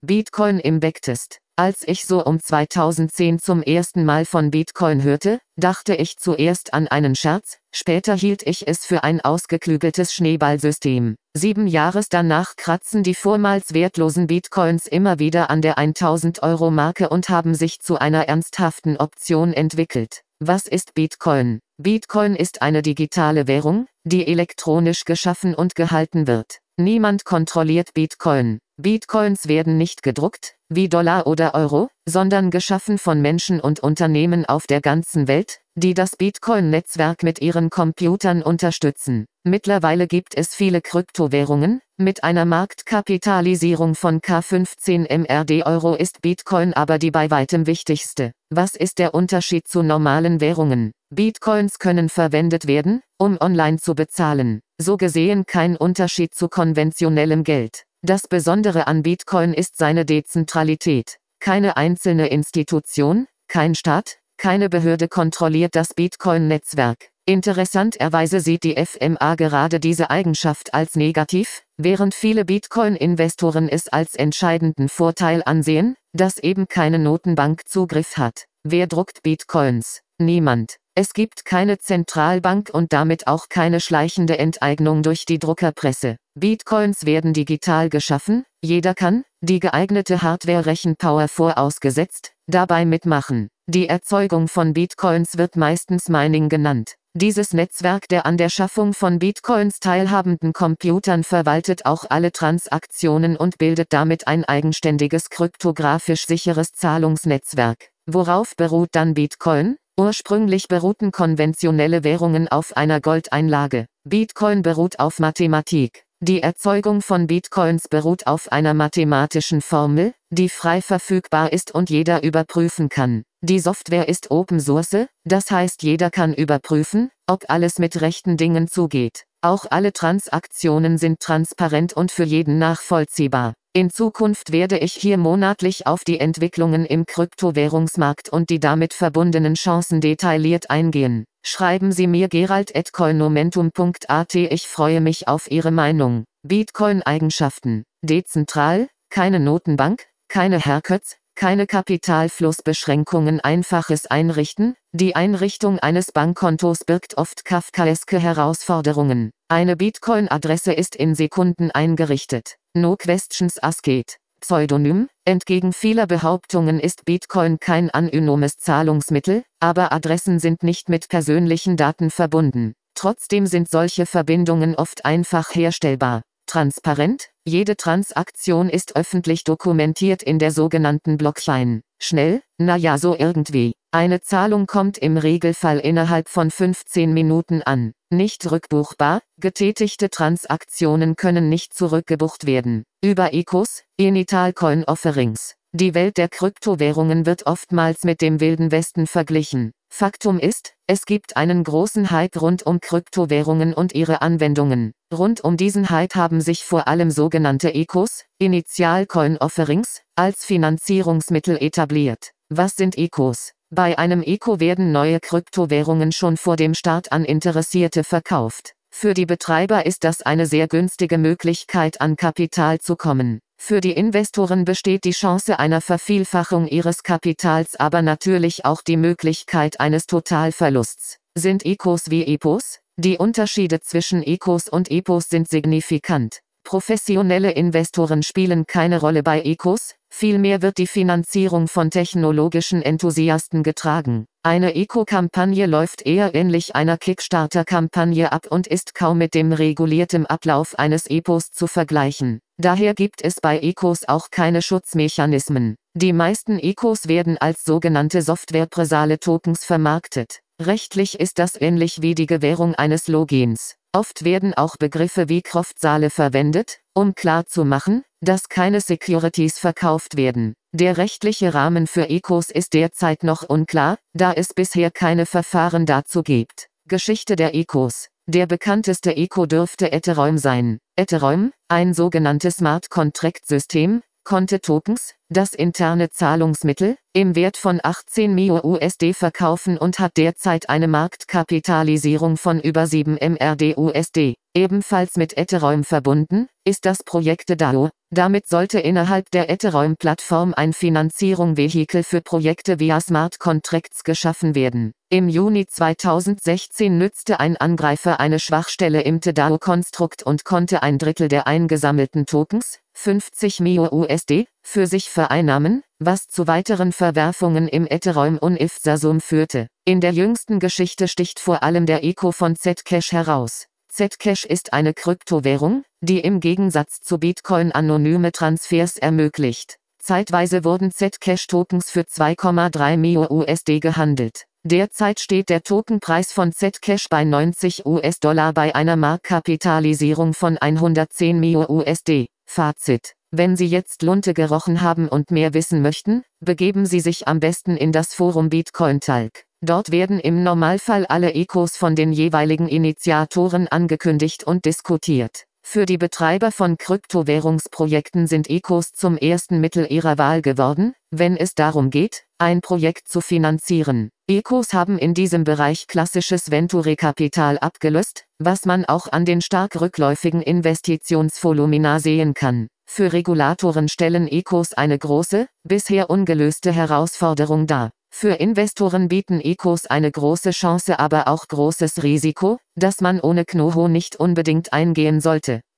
Bitcoin im Backtest. Als ich so um 2010 zum ersten Mal von Bitcoin hörte, dachte ich zuerst an einen Scherz, später hielt ich es für ein ausgeklügeltes Schneeballsystem. 7 Jahre danach kratzen die vormals wertlosen Bitcoins immer wieder an der 1000-Euro-Marke und haben sich zu einer ernsthaften Option entwickelt. Was ist Bitcoin? Bitcoin ist eine digitale Währung, die elektronisch geschaffen und gehalten wird. Niemand kontrolliert Bitcoin. Bitcoins werden nicht gedruckt, wie Dollar oder Euro, sondern geschaffen von Menschen und Unternehmen auf der ganzen Welt, die das Bitcoin-Netzwerk mit ihren Computern unterstützen. Mittlerweile gibt es viele Kryptowährungen, mit einer Marktkapitalisierung von K15 Mrd Euro ist Bitcoin aber die bei weitem wichtigste. Was ist der Unterschied zu normalen Währungen? Bitcoins können verwendet werden, um online zu bezahlen. So gesehen kein Unterschied zu konventionellem Geld. Das Besondere an Bitcoin ist seine Dezentralität. Keine einzelne Institution, kein Staat, keine Behörde kontrolliert das Bitcoin-Netzwerk. Interessanterweise sieht die FMA gerade diese Eigenschaft als negativ, während viele Bitcoin-Investoren es als entscheidenden Vorteil ansehen, dass eben keine Notenbank Zugriff hat. Wer druckt Bitcoins? Niemand. Es gibt keine Zentralbank und damit auch keine schleichende Enteignung durch die Druckerpresse. Bitcoins werden digital geschaffen, jeder kann, die geeignete Hardware-Rechenpower vorausgesetzt, dabei mitmachen. Die Erzeugung von Bitcoins wird meistens Mining genannt. Dieses Netzwerk der an der Schaffung von Bitcoins teilhabenden Computern verwaltet auch alle Transaktionen und bildet damit ein eigenständiges kryptografisch sicheres Zahlungsnetzwerk. Worauf beruht dann Bitcoin? Ursprünglich beruhten konventionelle Währungen auf einer Goldeinlage. Bitcoin beruht auf Mathematik. Die Erzeugung von Bitcoins beruht auf einer mathematischen Formel, die frei verfügbar ist und jeder überprüfen kann. Die Software ist Open Source, das heißt jeder kann überprüfen, ob alles mit rechten Dingen zugeht. Auch alle Transaktionen sind transparent und für jeden nachvollziehbar. In Zukunft werde ich hier monatlich auf die Entwicklungen im Kryptowährungsmarkt und die damit verbundenen Chancen detailliert eingehen. Schreiben Sie mir gerald@coinomentum.at. Ich freue mich auf Ihre Meinung. Bitcoin-Eigenschaften. Dezentral, keine Notenbank, keine Haircuts, keine Kapitalflussbeschränkungen, einfaches Einrichten. Die Einrichtung eines Bankkontos birgt oft kafkaeske Herausforderungen. Eine Bitcoin-Adresse ist in Sekunden eingerichtet. No questions asked. Pseudonym. Entgegen vieler Behauptungen ist Bitcoin kein anonymes Zahlungsmittel, aber Adressen sind nicht mit persönlichen Daten verbunden. Trotzdem sind solche Verbindungen oft einfach herstellbar. Transparent. Jede Transaktion ist öffentlich dokumentiert in der sogenannten Blockchain. Schnell? Naja, so irgendwie. Eine Zahlung kommt im Regelfall innerhalb von 15 Minuten an. Nicht rückbuchbar, getätigte Transaktionen können nicht zurückgebucht werden. Über ECOs, Initial Coin Offerings. Die Welt der Kryptowährungen wird oftmals mit dem Wilden Westen verglichen. Faktum ist, es gibt einen großen Hype rund um Kryptowährungen und ihre Anwendungen. Rund um diesen Hype haben sich vor allem sogenannte ECOs, Initial Coin Offerings, als Finanzierungsmittel etabliert. Was sind ECOs? Bei einem ECO werden neue Kryptowährungen schon vor dem Start an Interessierte verkauft. Für die Betreiber ist das eine sehr günstige Möglichkeit, an Kapital zu kommen. Für die Investoren besteht die Chance einer Vervielfachung ihres Kapitals, aber natürlich auch die Möglichkeit eines Totalverlusts. Sind ECOs wie EPOs? Die Unterschiede zwischen ECOs und EPOs sind signifikant. Professionelle Investoren spielen keine Rolle bei ECOs, vielmehr wird die Finanzierung von technologischen Enthusiasten getragen. Eine ECO-Kampagne läuft eher ähnlich einer Kickstarter-Kampagne ab und ist kaum mit dem regulierten Ablauf eines EPOs zu vergleichen. Daher gibt es bei ECOs auch keine Schutzmechanismen. Die meisten ECOs werden als sogenannte softwarepresale Tokens vermarktet. Rechtlich ist das ähnlich wie die Gewährung eines Logins. Oft werden auch Begriffe wie Croftsaale verwendet, um klarzumachen, dass keine Securities verkauft werden. Der rechtliche Rahmen für ECOs ist derzeit noch unklar, da es bisher keine Verfahren dazu gibt. Geschichte der ECOs. Der bekannteste ECO dürfte Ethereum sein. Ethereum, ein sogenanntes Smart Contract System, konnte Tokens, das interne Zahlungsmittel, im Wert von 18 Mio USD verkaufen und hat derzeit eine Marktkapitalisierung von über 7 Mrd USD. Ebenfalls mit Ethereum verbunden ist das Projekt DAO. Damit sollte innerhalb der Ethereum-Plattform ein Finanzierungsvehikel für Projekte via Smart Contracts geschaffen werden. Im Juni 2016 nützte ein Angreifer eine Schwachstelle im DAO-Konstrukt und konnte ein Drittel der eingesammelten Tokens, 50 Mio USD, für sich vereinnahmen, was zu weiteren Verwerfungen im Ethereum-Universum führte. In der jüngsten Geschichte sticht vor allem der Eco von Zcash heraus. Zcash ist eine Kryptowährung, die im Gegensatz zu Bitcoin anonyme Transfers ermöglicht. Zeitweise wurden Zcash-Tokens für 2,3 Mio USD gehandelt. Derzeit steht der Tokenpreis von Zcash bei 90 US-Dollar bei einer Marktkapitalisierung von 110 Mio USD. Fazit: Wenn Sie jetzt Lunte gerochen haben und mehr wissen möchten, begeben Sie sich am besten in das Forum Bitcoin Talk. Dort werden im Normalfall alle Ecos von den jeweiligen Initiatoren angekündigt und diskutiert. Für die Betreiber von Kryptowährungsprojekten sind Ecos zum ersten Mittel ihrer Wahl geworden, wenn es darum geht, ein Projekt zu finanzieren. Ecos haben in diesem Bereich klassisches Venture-Kapital abgelöst, was man auch an den stark rückläufigen Investitionsvolumina sehen kann. Für Regulatoren stellen Ecos eine große, bisher ungelöste Herausforderung dar. Für Investoren bieten Ecos eine große Chance, aber auch großes Risiko, das man ohne Know-how nicht unbedingt eingehen sollte.